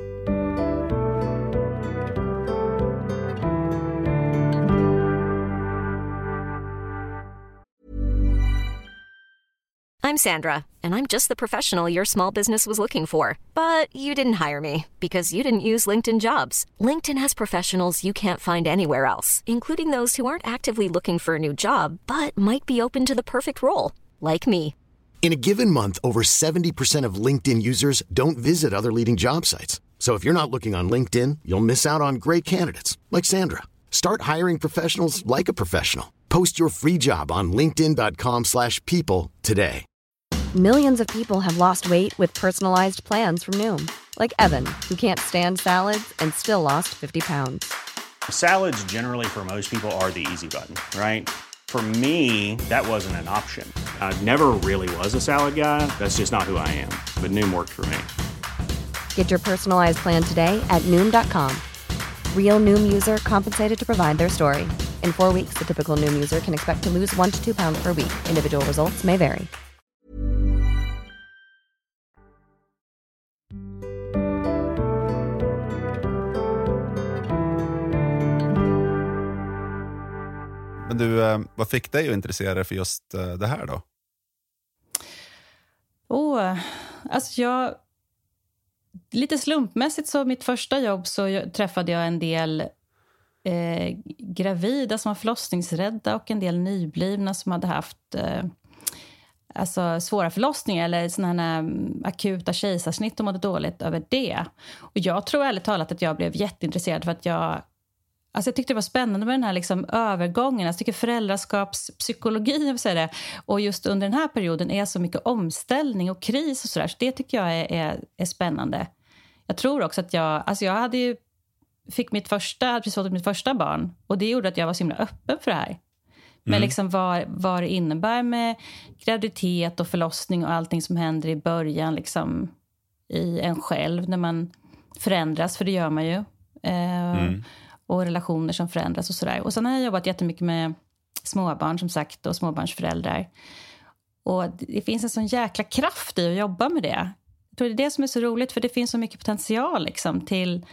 G: I'm Sandra, and I'm just the professional your small business was looking for. But you didn't hire me because you didn't use LinkedIn Jobs. LinkedIn has professionals you can't find anywhere else, including those who aren't actively looking for a new job, but might be open to the perfect role, like me.
A: In a given month, over seventy percent of LinkedIn users don't visit other leading job sites. So if you're not looking on LinkedIn, you'll miss out on great candidates, like Sandra. Start hiring professionals like a professional. Post your free job on linkedin dot com slash people today.
B: Millions of people have lost weight with personalized plans from Noom. Like Evan, who can't stand salads and still lost fifty pounds.
C: Salads generally for most people are the easy button, right? For me, that wasn't an option. I never really was a salad guy. That's just not who I am. But Noom worked for me.
B: Get your personalized plan today at Noom dot com. Real Noom user compensated to provide their story. In four weeks, the typical Noom user can expect to lose one to two pounds per week. Individual results may vary.
E: Men du, vad fick dig att intressera dig för just det här då?
F: Åh, oh, alltså jag... Lite slumpmässigt så mitt första jobb så jag, träffade jag en del eh, gravida som var förlossningsrädda och en del nyblivna som hade haft eh, alltså svåra förlossningar eller såna här akuta kejsarsnitt och mådde dåligt över det. Och jag tror ärligt talat att jag blev jätteintresserad för att jag Alltså jag tyckte det var spännande med den här liksom övergången. Jag tycker föräldraskapspsykologi jag säga det, och just under den här perioden är så mycket omställning och kris och sådär. Så det tycker jag är, är, är spännande. Jag tror också att jag, alltså jag hade ju, fick mitt första, hade precis fått mitt första barn. Och det gjorde att jag var så himla öppen för det här. Men mm. liksom vad, vad det innebär med graviditet och förlossning och allting som händer i början liksom i en själv när man förändras, för det gör man ju. Eh, mm. Och relationer som förändras och sådär. Och sen har jag jobbat jättemycket med småbarn som sagt och småbarnsföräldrar. Och det finns en sån jäkla kraft i att jobba med det. Jag tror det är det som är så roligt, för det finns så mycket potential liksom till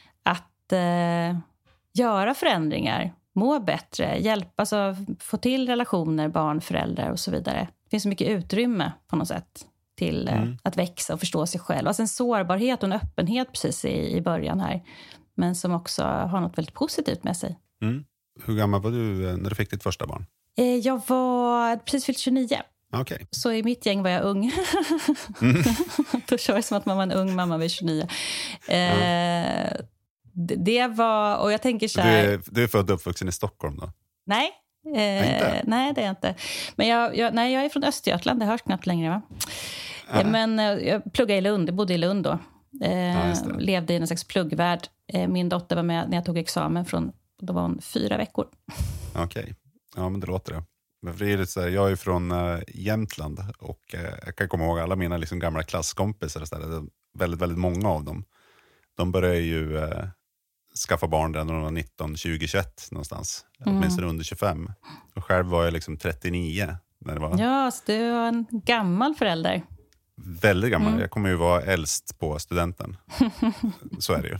F: att eh, göra förändringar, må bättre, hjälpa, alltså, få till relationer, barn, föräldrar och så vidare. Det finns så mycket utrymme på något sätt till eh, mm. att växa och förstå sig själv. Alltså en sårbarhet och en öppenhet precis i, i början här. Men som också har något väldigt positivt med sig.
E: Mm. Hur gammal var du när du fick ditt första barn?
F: Eh, jag var precis fyllt tjugonio.
E: Okay.
F: Så i mitt gäng var jag ung. Mm. Då kör det som att man var en ung mamma vid tjugonio. Eh, ja. Det var, och jag tänker så här...
E: Du är, du är född och uppvuxen i Stockholm då?
F: Nej. Eh, nej, det är jag inte. Men jag, jag, nej, jag är från Östergötland, det hörs knappt längre va? Eh, men jag pluggade i Lund, jag bodde i Lund då. Eh, ja, levde i en slags pluggvärld. Eh, min dotter var med när jag tog examen från, då var hon fyra veckor.
E: Okej, okay. Ja men det låter det. Men för det är så här, jag är från äh, Jämtland och äh, jag kan komma ihåg alla mina liksom, gamla klasskompisar och så där, väldigt, väldigt många av dem. De började ju äh, skaffa barn redan när de var nitton, tjugo, tjugoett någonstans. Mm. Åtminstone under tjugofem. Och själv var jag liksom trettionio när det var.
F: Ja, så du var en gammal förälder.
E: Väldigt gammal. Mm. Jag kommer ju vara äldst på studenten. Så är det ju.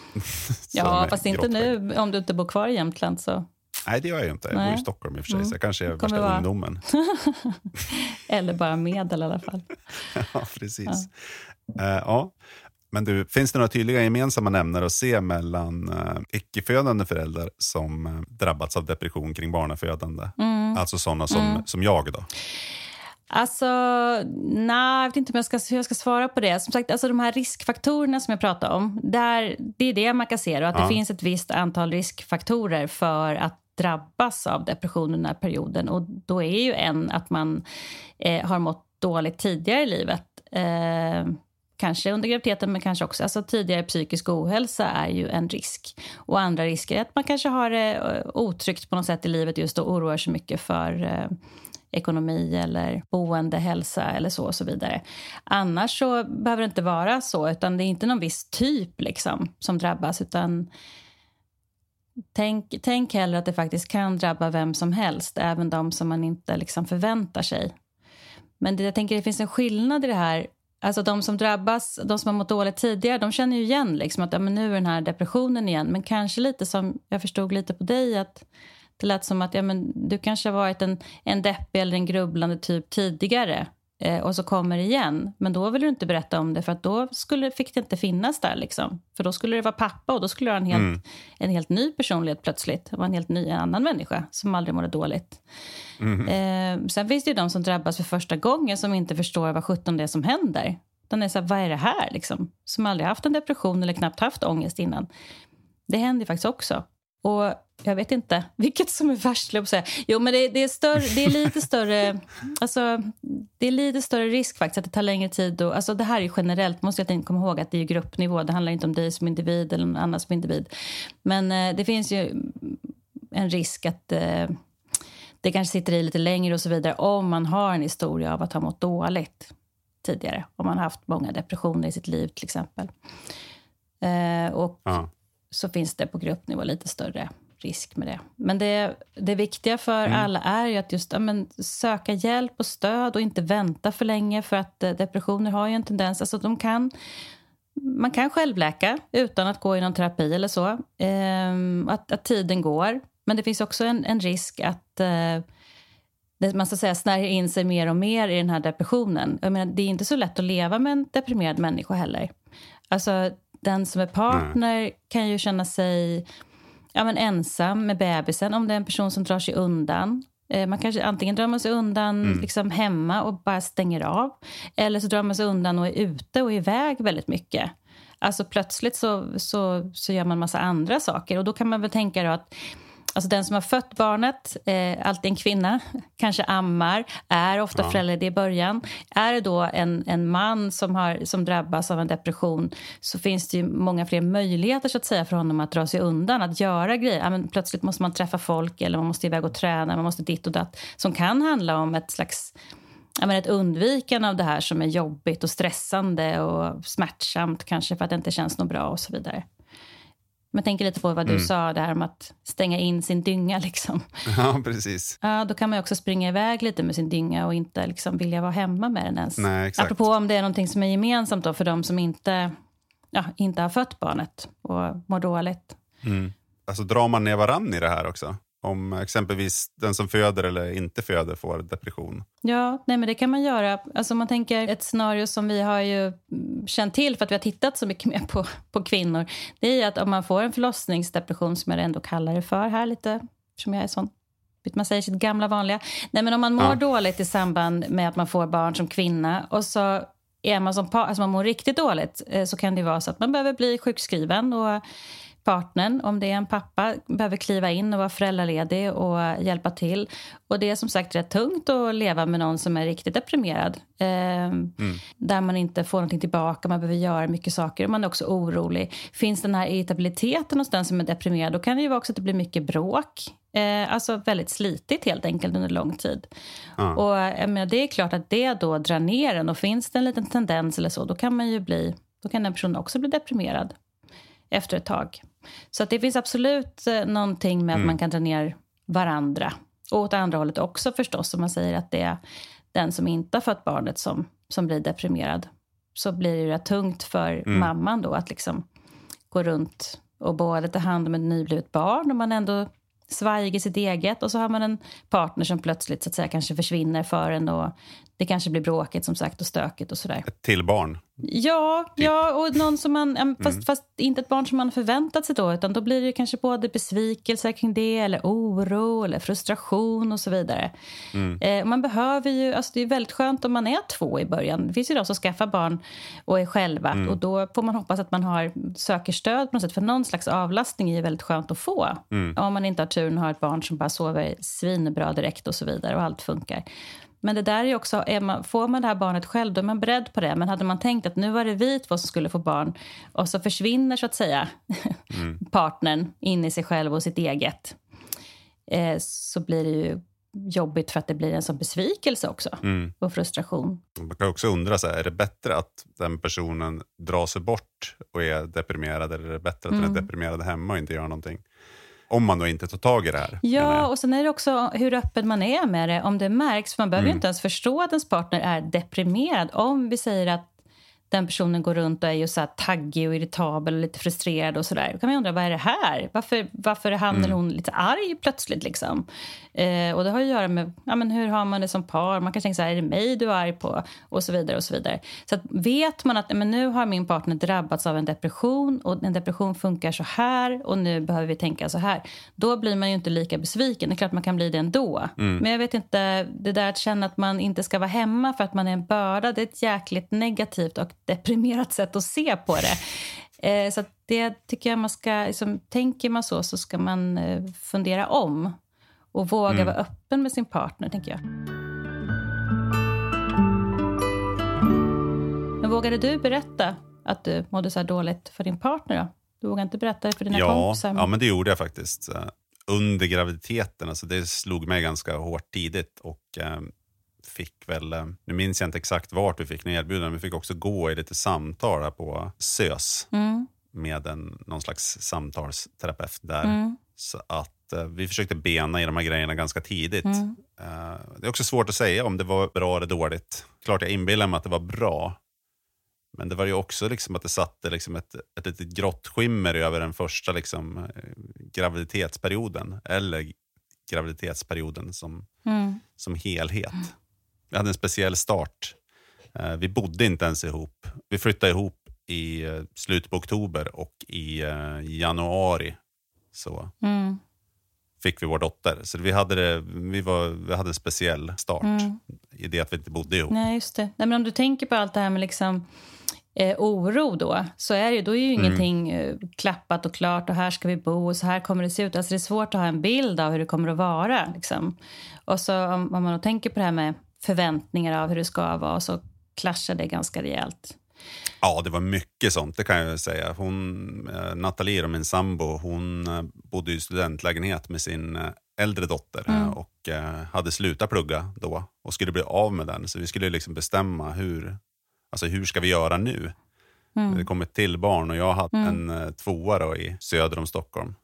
F: Ja, fast inte nu om du inte bor kvar i Jämtland så...
E: Nej, det gör jag ju inte. Jag
F: Nej.
E: bor i Stockholm i och för sig. Mm. Så jag kanske är värsta
F: vara...
E: ungdomen.
F: Eller bara medel i alla fall.
E: Ja, precis. Ja. Uh, ja. Men du, finns det några tydliga gemensamma nämnare att se mellan uh, icke-födande föräldrar som uh, drabbats av depression kring barnafödande? Mm. Alltså sådana som, mm. som jag då?
F: Alltså, nej, jag vet inte om jag ska, hur jag ska svara på det. Som sagt, alltså de här riskfaktorerna som jag pratade om, där, det är det man kan se. Och att ja. det finns ett visst antal riskfaktorer för att drabbas av depression den här perioden. Och då är ju en att man eh, har mått dåligt tidigare i livet. Eh, kanske under graviditeten, men kanske också alltså tidigare psykisk ohälsa är ju en risk. Och andra risker är att man kanske har det eh, otryggt på något sätt i livet just och oroar sig mycket för eh, ekonomi eller boende, hälsa eller så och så vidare. Annars så behöver det inte vara så, utan det är inte någon viss typ liksom som drabbas, utan tänk, tänk hellre att det faktiskt kan drabba vem som helst, även de som man inte liksom förväntar sig. Men det, jag tänker det finns en skillnad i det här. Alltså de som drabbas, de som har mått dåligt tidigare, de känner ju igen liksom att ja, men nu är den här depressionen igen. Men kanske lite som, jag förstod lite på dig, att det lät som att ja, men du kanske har varit en, en deppig eller en grubblande typ tidigare. Eh, och så kommer det igen. Men då vill du inte berätta om det, för att då skulle, fick det inte finnas där liksom. För då skulle det vara pappa och då skulle det vara en helt, mm. en helt ny personlighet plötsligt. Det var en helt ny, en annan människa som aldrig mådde dåligt. Mm. Eh, sen finns det ju de som drabbas för första gången som inte förstår vad sjutton det är som händer. De är så här, vad är det här liksom? Som aldrig haft en depression eller knappt haft ångest innan. Det händer ju faktiskt också. Och jag vet inte vilket som är värst, att säga. Jo, men det, det, är större, det är lite större alltså, det är lite större risk faktiskt att det tar längre tid. Och, alltså, det här är generellt, måste jag komma ihåg att det är gruppnivå. Det handlar inte om dig som individ eller någon annan som individ. Men eh, det finns ju en risk att eh, det kanske sitter i lite längre och så vidare om man har en historia av att ha mått dåligt tidigare. Om man har haft många depressioner i sitt liv till exempel. Eh, och ja. Så finns det på gruppnivå lite större risk med det. Men det, det viktiga för mm. alla är ju att just ja, men, söka hjälp och stöd och inte vänta för länge, för att eh, depressioner har ju en tendens, alltså de kan, man kan självläka utan att gå i någon terapi eller så. Eh, att, att tiden går. Men det finns också en, en risk att eh, det, man ska säga snärjer in sig mer och mer i den här depressionen. Jag menar, det är inte så lätt att leva med en deprimerad människa heller. Alltså den som är partner mm. kan ju känna sig ja, men ensam med bebisen om det är en person som drar sig undan. Eh, man kanske antingen drar man sig undan mm. liksom hemma och bara stänger av. Eller så drar man sig undan och är ute och är iväg väldigt mycket. Alltså plötsligt så, så, så gör man massa andra saker. Och då kan man väl tänka då att alltså den som har fött barnet, eh, alltid en kvinna, kanske ammar, är ofta ja. förälder i början. Är det då en, en man som, har, som drabbas av en depression, så finns det ju många fler möjligheter så att säga för honom att dra sig undan, att göra grejer. Ja, men plötsligt måste man träffa folk eller man måste iväg och träna, man måste ditt och datt. Som kan handla om ett slags ja, men ett undvikande av det här som är jobbigt och stressande och smärtsamt kanske för att det inte känns något bra och så vidare. Men tänker lite på vad du mm. sa där om att stänga in sin dynga liksom.
E: Ja, precis.
F: Ja, då kan man ju också springa iväg lite med sin dynga och inte liksom vilja vara hemma med den ens.
E: Nej, exakt.
F: Apropå om det är någonting som är gemensamt då för de som inte, ja, inte har fött barnet och mår dåligt.
E: Mm. Alltså drar man ner varann i det här också? Om exempelvis den som föder eller inte föder får depression.
F: Ja, nej men det kan man göra. Alltså man tänker ett scenario som vi har ju känt till för att vi har tittat så mycket mer på, på kvinnor. Det är att om man får en förlossningsdepression, som jag ändå kallar det för här lite, som jag är sån, man säger sitt gamla vanliga. Nej men om man mår ja. dåligt i samband med att man får barn som kvinna och så är man som par, alltså man mår riktigt dåligt, så kan det vara så att man behöver bli sjukskriven och partnern, om det är en pappa, behöver kliva in och vara föräldraledig och hjälpa till. Och det är som sagt rätt tungt att leva med någon som är riktigt deprimerad. Eh, mm. Där man inte får någonting tillbaka, man behöver göra mycket saker. Man är också orolig. Finns den här irritabiliteten hos den som är deprimerad, då kan det ju vara också att det blir mycket bråk. Eh, alltså väldigt slitigt helt enkelt under lång tid. Mm. Och jag menar, det är klart att det då drar ner en, och finns det en liten tendens eller så, då kan man ju bli, då kan den personen också bli deprimerad efter ett tag. Så att det finns absolut någonting med att mm. man kan dra ner varandra. Och åt andra hållet också förstås, om man säger att det är den som inte har fått barnet som, som blir deprimerad. Så blir det ju rätt tungt för mm. mamman då att liksom gå runt och både ta hand om ett nyblivet barn, och man ändå svajig i sitt eget. Och så har man en partner som plötsligt så att säga kanske försvinner för en, och det kanske blir bråkigt som sagt och stökigt och sådär.
E: Ett till barn
F: Ja, typ. ja och någon som man, fast, mm. fast inte ett barn som man förväntat sig då, utan då blir det kanske både besvikelse kring det, eller oro, eller frustration och så vidare. Mm. Eh, man behöver ju, alltså det är väldigt skönt om man är två i början. Det finns ju de som skaffar barn och är själva, mm. och då får man hoppas att man har, söker stöd på något sätt, för någon slags avlastning är ju väldigt skönt att få. Mm. Om man inte har turen att ha ett barn som bara sover svinbra direkt och så vidare, och allt funkar. Men det där är också, är man, får man det här barnet själv, då är man beredd på det. Men hade man tänkt att nu var det vi två som skulle få barn, och så försvinner så att säga mm. partnern in i sig själv och sitt eget, eh, så blir det ju jobbigt, för att det blir en sån besvikelse också mm. och frustration.
E: Man kan också undra, så här, är det bättre att den personen drar sig bort och är deprimerad, eller är det bättre att mm. den är deprimerad hemma och inte gör någonting? Om man då inte tar tag i det här.
F: Ja, och sen är det också hur öppen man är med det. Om det märks, för man behöver mm. inte ens förstå att ens partner är deprimerad. Om vi säger att den personen går runt och är ju så här taggig och irritabel och lite frustrerad och sådär. Då kan man undra, vad är det här? Varför, varför är han mm. eller hon lite arg plötsligt liksom? Eh, och det har ju att göra med, ja men hur har man det som par? Man kan tänka så här, är det mig du är arg på? Och så vidare och så vidare. Så att vet man att men nu har min partner drabbats av en depression, och en depression funkar så här, och nu behöver vi tänka så här. Då blir man ju inte lika besviken. Det är klart man kan bli det ändå. Mm. Men jag vet inte, det där att känna att man inte ska vara hemma för att man är en börda, det är ett jäkligt negativt och deprimerat sätt att se på det. Eh, så att det tycker jag man ska, liksom, tänker man så, så ska man eh, fundera om och våga mm. vara öppen med sin partner, tänker jag. Men vågade du berätta att du mådde så här dåligt för din partner då? Du vågade inte berätta det för dina
E: ja,
F: kompisar?
E: Ja, men det gjorde jag faktiskt. Under graviditeten, alltså det slog mig ganska hårt tidigt, och eh, fick väl, nu minns jag inte exakt vart vi fick erbjudande, men vi fick också gå i lite samtal här på S Ö S mm. med en, någon slags samtalsterapeut där. Mm. Så att eh, vi försökte bena i de här grejerna ganska tidigt. Mm. Eh, det är också svårt att säga om det var bra eller dåligt. Klart jag inbillar mig att det var bra. Men det var ju också liksom att det satte liksom ett, ett litet grått skimmer över den första liksom, graviditetsperioden. Eller graviditetsperioden som, mm. som helhet. Vi hade en speciell start. Eh, vi bodde inte ens ihop. Vi flyttade ihop i eh, slutet på oktober, och i eh, januari så mm. fick vi vår dotter. Så vi hade, det, vi var, vi hade en speciell start mm. i det att vi inte bodde ihop.
F: Nej, just det. Nej, men om du tänker på allt det här med liksom, eh, oro då, så är det, då är ju mm. ingenting eh, klappat och klart, och här ska vi bo och så här kommer det se ut. Alltså det är svårt att ha en bild av hur det kommer att vara. Liksom. Och så om, om man då tänker på det här med förväntningar av hur det ska vara, så klaschar det ganska rejält.
E: Ja, det var mycket sånt, det kan jag säga. Hon, Nathalie, min sambo, hon bodde i studentlägenhet med sin äldre dotter mm. och hade slutat plugga då och skulle bli av med den. Så vi skulle liksom bestämma hur, alltså hur ska vi göra nu? Mm. Det kom ett till barn, och jag hade mm. en tvåa då i söder om Stockholm.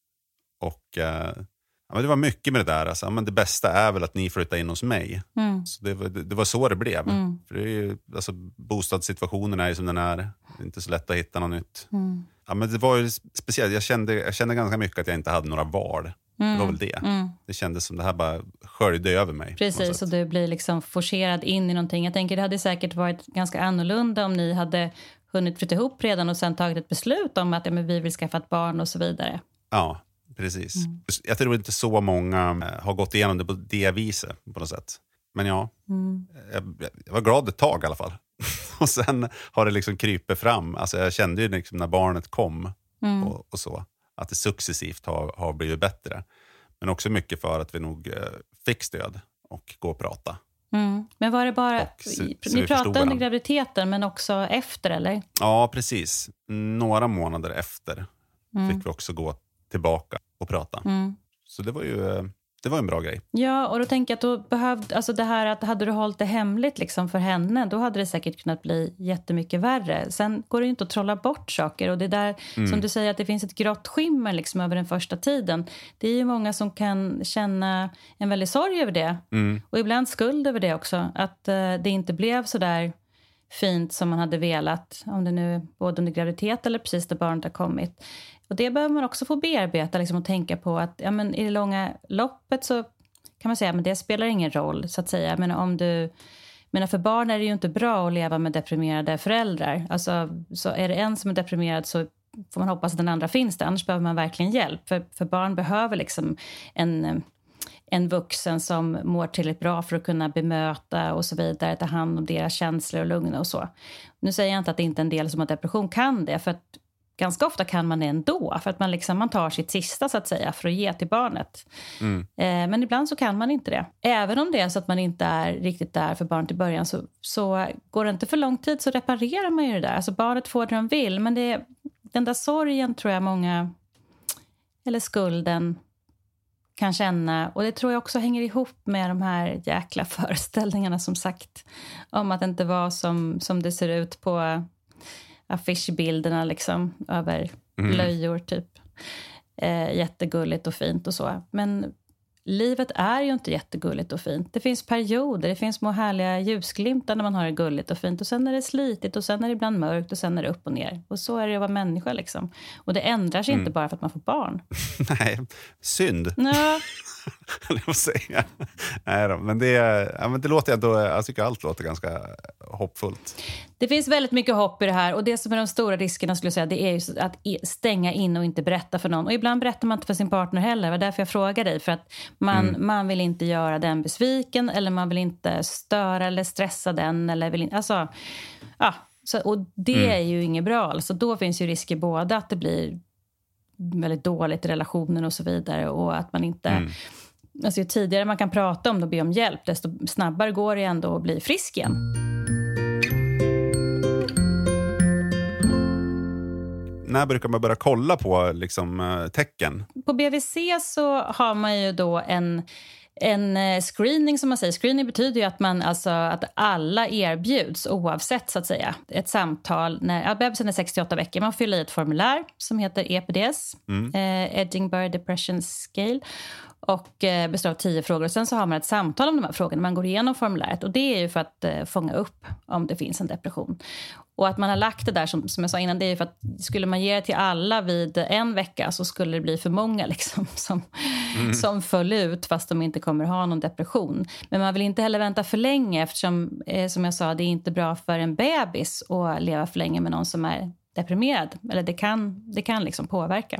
E: Och ja, men det var mycket med det där. Alltså. Men det bästa är väl att ni flyttar in hos mig. Mm. Så det, det, det var så det blev. Mm. För det är ju, alltså, bostadssituationen är ju som den är. Det är inte så lätt att hitta något nytt. Mm. Ja, men det var ju speciellt. Jag kände, jag kände ganska mycket att jag inte hade några val. Mm. Det var väl det. Mm. Det kändes som det här bara sköljde över mig.
F: Precis, och du blir liksom forcerad in i någonting. Jag tänker det hade säkert varit ganska annorlunda om ni hade hunnit flytta ihop redan och sen tagit ett beslut om att ja, men vi vill skaffa ett barn och så vidare.
E: Ja, precis. Mm. Jag tror inte så många har gått igenom det på det viset på något sätt. Men ja, mm. jag, jag var glad ett tag i alla fall. Och sen har det liksom krypet fram. Alltså jag kände ju liksom när barnet kom mm. och, och så. Att det successivt har, har blivit bättre. Men också mycket för att vi nog eh, fick stöd och gå och prata.
F: Mm. Men var det bara, och, så, ni så pratade under graviditeten men också efter eller?
E: Ja, precis. Några månader efter mm. fick vi också gå tillbaka och prata. Mm. Så det var ju det var en bra grej.
F: Ja, och då tänker jag att då behövde, alltså det här att hade du hållit det hemligt liksom för henne, då hade det säkert kunnat bli jättemycket värre. Sen går det ju inte att trolla bort saker, och det där mm. som du säger att det finns ett grått skimmer liksom över den första tiden. Det är ju många som kan känna en väldig sorg över det. Mm. Och ibland skuld över det också. Att uh, det inte blev så där fint som man hade velat, om det nu både under graviditet eller precis när barnet har kommit. Och det behöver man också få bearbeta liksom, och tänka på att ja, men i det långa loppet så kan man säga att det spelar ingen roll så att säga. Men om du Men för barn är det ju inte bra att leva med deprimerade föräldrar. Alltså, så är det en som är deprimerad så får man hoppas att den andra finns där. Annars behöver man verkligen hjälp. För, för barn behöver liksom en, en vuxen som mår tillräckligt bra för att kunna bemöta och så vidare. Ta hand om deras känslor och lugna och så. Nu säger jag inte att det inte är en del som har depression kan det. För att ganska ofta kan man det ändå. För att man, liksom, man tar sitt sista så att säga för att ge till barnet. Mm. Eh, men ibland så kan man inte det. Även om det är så att man inte är riktigt där för barnet i början. Så, så går det inte för lång tid så reparerar man ju det där. Alltså barnet får det de vill. Men det, den där sorgen tror jag många, eller skulden, kan känna. Och det tror jag också hänger ihop med de här jäkla föreställningarna som sagt. Om att det inte var som, som det ser ut på affischbilderna liksom över mm. löjor typ. Eh, jättegulligt och fint och så. Men livet är ju inte jättegulligt och fint. Det finns perioder, det finns små härliga ljusglimtar när man har det gulligt och fint. Och sen är det slitigt och sen är det ibland mörkt och sen är det upp och ner. Och så är det att vara människa liksom. Och det ändrar sig mm. inte bara för att man får barn.
E: Nej, synd.
F: Ja.
E: Jag får säga. Nej då, men det, ja, men det låter ändå, jag tycker allt låter ganska hoppfullt.
F: Det finns väldigt mycket hopp i det här. Och det som är de stora riskerna skulle jag säga, det är ju att stänga in och inte berätta för någon. Och ibland berättar man inte för sin partner heller. Det var därför jag frågar dig. För att man, mm. man vill inte göra den besviken. Eller man vill inte störa eller stressa den. Eller vill inte, alltså, ja, så, och det mm. är ju inget bra. Alltså, då finns ju risker både att det blir väldigt dåligt i relationen och så vidare. Och att man inte... Mm. Alltså ju tidigare man kan prata om det och be om hjälp, desto snabbare går det ändå att bli frisk igen.
E: När brukar man börja kolla på liksom, tecken?
F: På B V C så har man ju då en, en screening som man säger. Screening betyder ju att, man, alltså, att alla erbjuds oavsett så att säga. Ett samtal när ja, bebisen är sextioåtta veckor. Man fyller i ett formulär som heter E P D S. Mm. Eh, Edinburgh Depression Scale. Och eh, består av tio frågor. Och sen så har man ett samtal om de här frågorna. Man går igenom formuläret. Och det är ju för att eh, fånga upp om det finns en depression. Och att man har lagt det där som, som jag sa innan. Det är ju för att skulle man ge det till alla vid en vecka. Så skulle det bli för många liksom. Som, mm. som föll ut fast de inte kommer ha någon depression. Men man vill inte heller vänta för länge. Eftersom eh, som jag sa det är inte bra för en bebis. Att leva för länge med någon som är deprimerad. Eller det kan, det kan liksom påverka.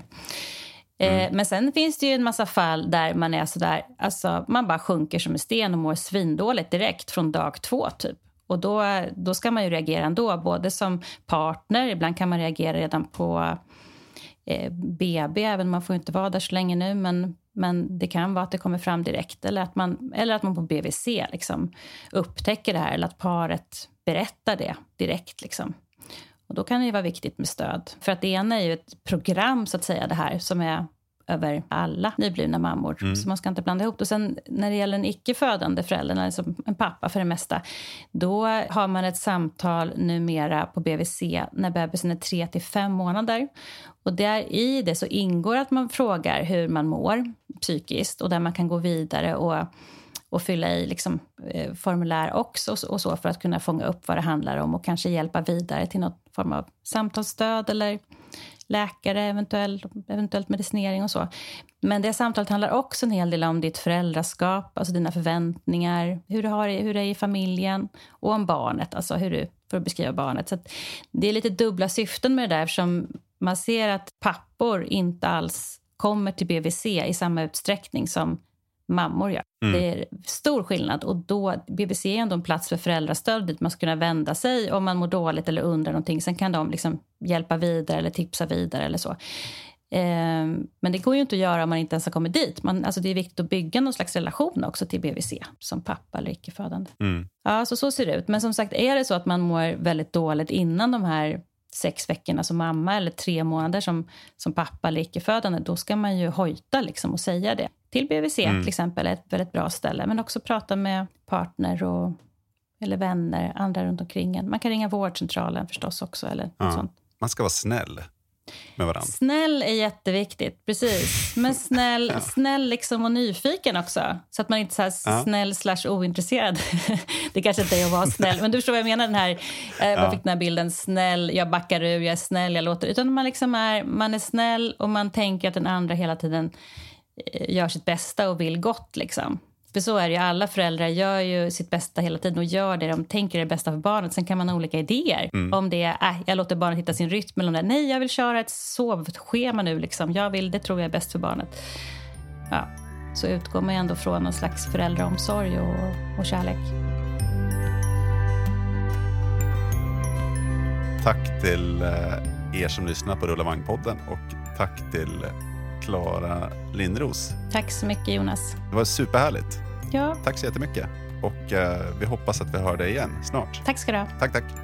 F: Mm. Men sen finns det ju en massa fall där man är sådär, alltså man bara sjunker som en sten och mår svindåligt direkt från dag två typ. Och då, då ska man ju reagera ändå, både som partner, ibland kan man reagera redan på eh, B B, även om man får inte vara där så länge nu, men, men det kan vara att det kommer fram direkt, eller att man, eller att man på B V C liksom upptäcker det här, eller att paret berättar det direkt liksom. Och då kan det ju vara viktigt med stöd. För att det ena är ju ett program så att säga det här som är över alla nyblivna mammor. Mm. Så man ska inte blanda ihop. Och sen när det gäller en icke-födande förälder, alltså en pappa för det mesta, då har man ett samtal numera på B V C när bebisen är tre till fem månader. Och där i det så ingår att man frågar hur man mår psykiskt och där man kan gå vidare och och fylla i liksom, eh, formulär också och så för att kunna fånga upp vad det handlar om och kanske hjälpa vidare till något form av samtalsstöd eller läkare, eventuell, eventuellt medicinering och så. Men det samtalet handlar också en hel del om ditt föräldraskap, alltså dina förväntningar, hur du har det, hur det är i familjen och om barnet, alltså hur du får beskriva barnet. Så att det är lite dubbla syften med det där eftersom man ser att pappor inte alls kommer till B V C i samma utsträckning som mammor gör. Mm. Det är stor skillnad och då B V C är ändå en plats för föräldrastöd dit man ska kunna vända sig om man mår dåligt eller undrar någonting. Sen kan de liksom hjälpa vidare eller tipsa vidare eller så. Eh, men det går ju inte att göra om man inte ens har kommit dit. Man, alltså det är viktigt att bygga någon slags relation också till B V C som pappa eller icke-födande. Mm. Ja, så så ser det ut. Men som sagt, är det så att man mår väldigt dåligt innan de här sex veckorna som mamma eller tre månader som, som pappa eller icke-födande, då ska man ju hojta liksom och säga det. Till B V C mm. till exempel är ett väldigt bra ställe. Men också prata med partner och, eller vänner, andra runt omkring en. Man kan ringa vårdcentralen förstås också. Eller
E: ja.
F: något sånt.
E: Man ska vara snäll med varandra.
F: Snäll är jätteviktigt, precis. Men snäll, ja. snäll liksom och nyfiken också. Så att man inte är så här ja. snäll slash ointresserad. Det kanske inte är att vara snäll. Men du förstår vad jag menar, den här, eh, ja. man fick den här bilden, snäll, jag backar ur, jag är snäll, jag låter. Utan man liksom är, man är snäll och man tänker att den andra hela tiden gör sitt bästa och vill gott liksom. För så är det ju, alla föräldrar gör ju sitt bästa hela tiden och gör det de tänker är det bästa för barnet. Sen kan man ha olika idéer. Mm. Om det är, äh, jag låter barnet hitta sin rytm, eller om det är, nej jag vill köra ett sovschema nu liksom. Jag vill, det tror jag är bäst för barnet. Ja, så utgår man ändå från någon slags föräldraomsorg och, och kärlek.
E: Tack till er som lyssnar på Rulla Vagn-podden och tack till Clara Lindros.
F: Tack så mycket Jonas.
E: Det var superhärligt.
F: Ja.
E: Tack så jättemycket. Och eh, vi hoppas att vi hör dig igen snart.
F: Tack ska du ha.
E: Tack, tack.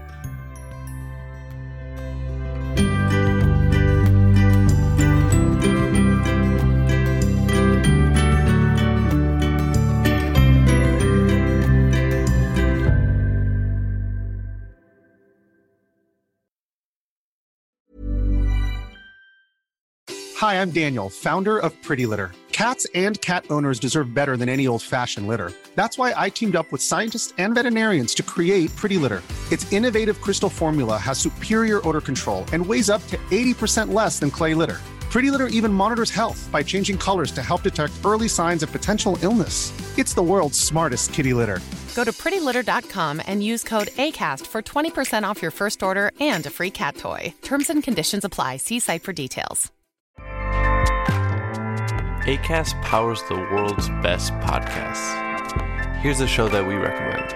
H: Hi, I'm Daniel, founder of Pretty Litter. Cats and cat owners deserve better than any old-fashioned litter. That's why I teamed up with scientists and veterinarians to create Pretty Litter. Its innovative crystal formula has superior odor control and weighs up to eighty percent less than clay litter. Pretty Litter even monitors health by changing colors to help detect early signs of potential illness. It's the world's smartest kitty litter.
I: Go to pretty litter dot com and use code ACAST for twenty percent off your first order and a free cat toy. Terms and conditions apply. See site for details.
J: Acast powers the world's best podcasts. Here's a show that we recommend.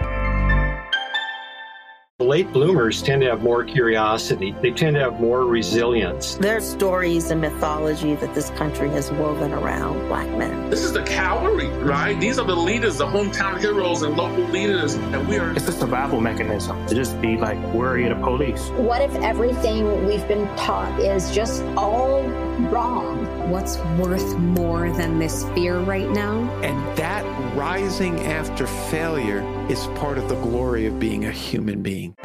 K: Late bloomers tend to have more curiosity. They tend to have more resilience.
L: There's stories and mythology that this country has woven around Black men.
M: This is the cavalry, right? These are the leaders, the hometown heroes and local leaders. And we are...
N: It's a survival mechanism to just be like worried of police.
O: What if everything we've been taught is just all wrong?
P: What's worth more than this fear right now?
Q: And that rising after failure is part of the glory of being a human being.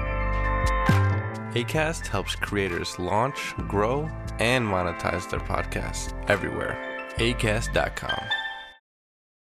J: Acast helps creators launch, grow, and monetize their podcasts everywhere. acast dot com.